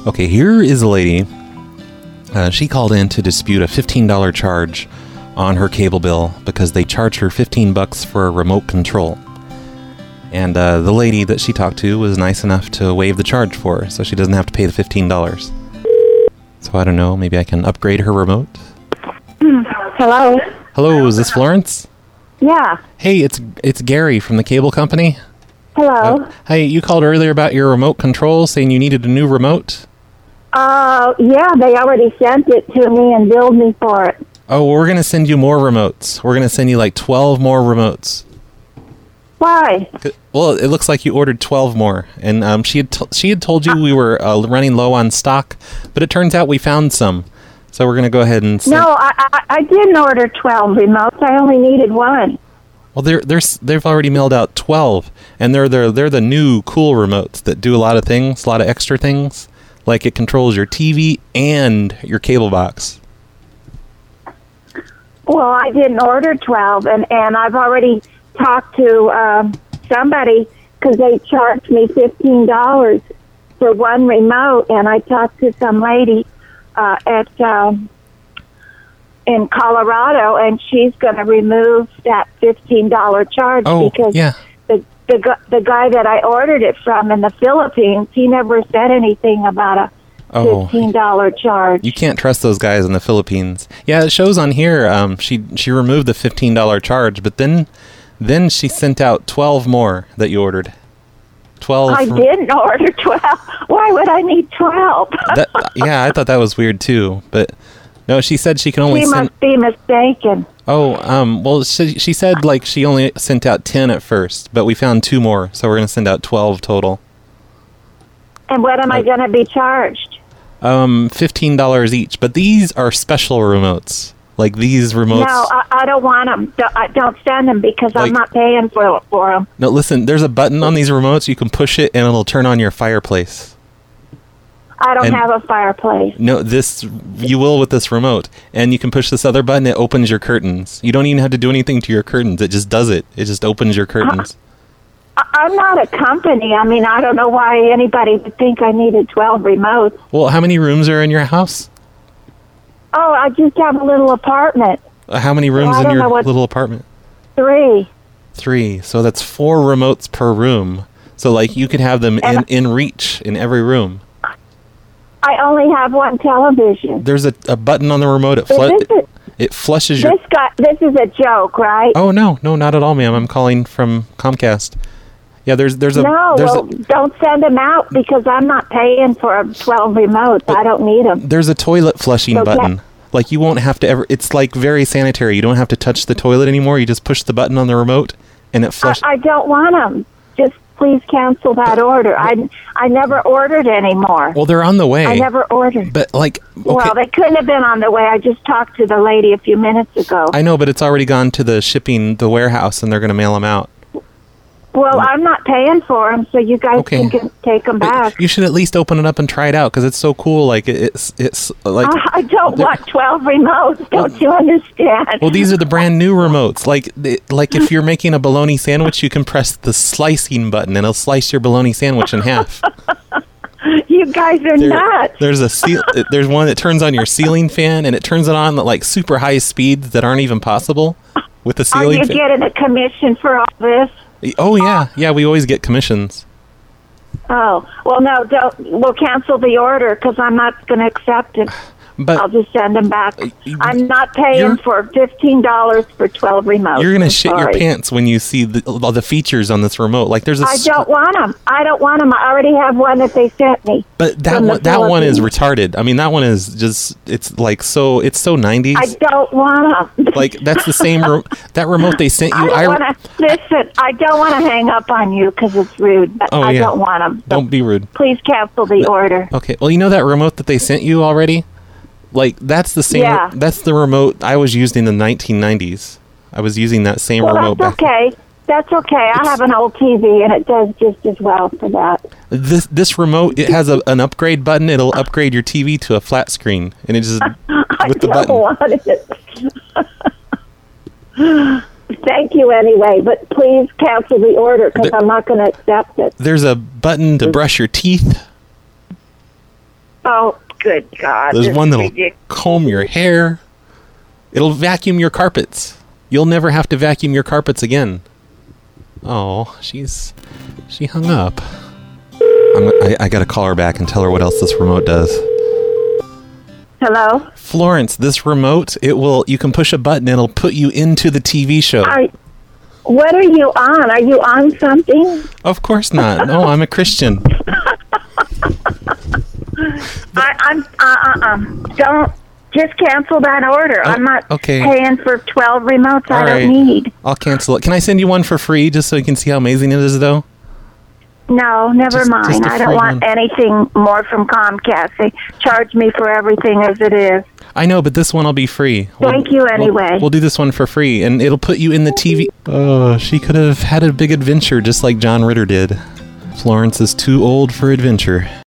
Okay, here is a lady. She called in to dispute a $15 charge on her cable bill because they charged her $15 for a remote control. And the lady that she talked to was nice enough to waive the charge for her, so she doesn't have to pay the $15. So I don't know, maybe I can upgrade her remote? Hello? Hello, is this Florence? Yeah. Hey, it's Gary from the cable company. Hello? Hey, you called earlier about your remote control, saying you needed a new remote? Yeah, they already sent it to me and billed me for it. Oh, we're going to send you more remotes. We're going to send you like 12 more remotes. Why? Well, it looks like you ordered 12 more, and she had told you we were running low on stock, but it turns out we found some, so we're going to go ahead and send... No, I didn't order 12 remotes. I only needed one. Well, they've already mailed out 12, and they're the new cool remotes that do a lot of things, a lot of extra things, like it controls your TV and your cable box. Well, I didn't order 12, and I've already talked to somebody because they charged me $15 for one remote, and I talked to some lady in Colorado, and she's going to remove that $15 charge because the guy that I ordered it from in the Philippines, he never said anything about a $15 charge. You can't trust those guys in the Philippines. Yeah, it shows on here. She removed the $15 charge, but then she sent out 12 more that you ordered. 12. I didn't order 12. Why would I need 12? Yeah, I thought that was weird too, but no, she said she can only send... She must be mistaken. Well, she said like she only sent out 10 at first, but we found 2 more, so we're going to send out 12 total. And what am I going to be charged? $15 each, but these are special remotes. Like these remotes. No, I don't want them. Don't send them because I'm not paying for them. No, listen, there's a button on these remotes. You can push it and it'll turn on your fireplace. I don't have a fireplace. No, you will with this remote. And you can push this other button, it opens your curtains. You don't even have to do anything to your curtains. It just does it. It just opens your curtains. I'm not a company. I mean, I don't know why anybody would think I needed 12 remotes. Well, how many rooms are in your house? Oh, I just have a little apartment. How many rooms in your little apartment? 3. 3. So that's 4 remotes per room. So like you could have them in reach in every room. I only have one television. There's a button on the remote. It flushes your... This is a joke, right? Oh, no, not at all, ma'am. I'm calling from Comcast. Yeah, there's a... don't send them out because I'm not paying for 12 remotes. I don't need them. There's a toilet flushing button. Like, you won't have to ever... It's, like, very sanitary. You don't have to touch the toilet anymore. You just push the button on the remote, and it flushes... I don't want them. Just please cancel that order. I never ordered anymore. Well, they're on the way. I never ordered. But, like... Okay. Well, they couldn't have been on the way. I just talked to the lady a few minutes ago. I know, but it's already gone to the warehouse, and they're going to mail them out. Well, I'm not paying for them, so you guys can take them back. You should at least open it up and try it out because it's so cool. Like it's like I don't want 12 remotes. Don't you understand? Well, these are the brand new remotes. Like if you're making a bologna sandwich, you can press the slicing button and it'll slice your bologna sandwich in half. You guys are nuts. There's one that turns on your ceiling fan and it turns it on at like super high speeds that aren't even possible with the ceiling. Are you getting a commission for all this? Oh, yeah. We always get commissions. Oh, well, no, we'll cancel the order because I'm not going to accept it. But I'll just send them back. I'm not paying for $15 for 12 remotes. You're going to shit your pants when you see all the features on this remote. Like there's I don't want them. I already have one that they sent me. But that one is retarded. I mean, that one is just, it's like it's so 90s. I don't want them. Like that's the same, that remote they sent you. Listen, I don't want to hang up on you because it's rude. But I don't want them. Don't be rude. Please cancel the order. Okay. Well, you know that remote that they sent you already? Like, that's the same, that's the remote I was using in the 1990s. I was using that same remote back. That's okay. I have an old TV, and it does just as well for that. This remote, it has an upgrade button. It'll upgrade your TV to a flat screen, and it just, with the button. I don't want it. Thank you anyway, but please cancel the order, because I'm not going to accept it. There's a button to brush your teeth. Oh, good God. There's one that'll comb your hair. It'll vacuum your carpets. You'll never have to vacuum your carpets again. Oh, she hung up. I gotta call her back and tell her what else this remote does. Hello? Florence, this remote, you can push a button, it'll put you into the TV show. What are you on? Are you on something? Of course not. No, I'm a Christian. Don't just cancel that order. I'm not paying for 12 remotes I don't need. I'll cancel it. Can I send you one for free just so you can see how amazing it is, though? No, never mind. I don't want anything more from Comcast. They charge me for everything as it is. I know, but this one will be free. Thank you anyway. We'll do this one for free, and it'll put you in the TV. Oh, she could have had a big adventure just like John Ritter did. Florence is too old for adventure.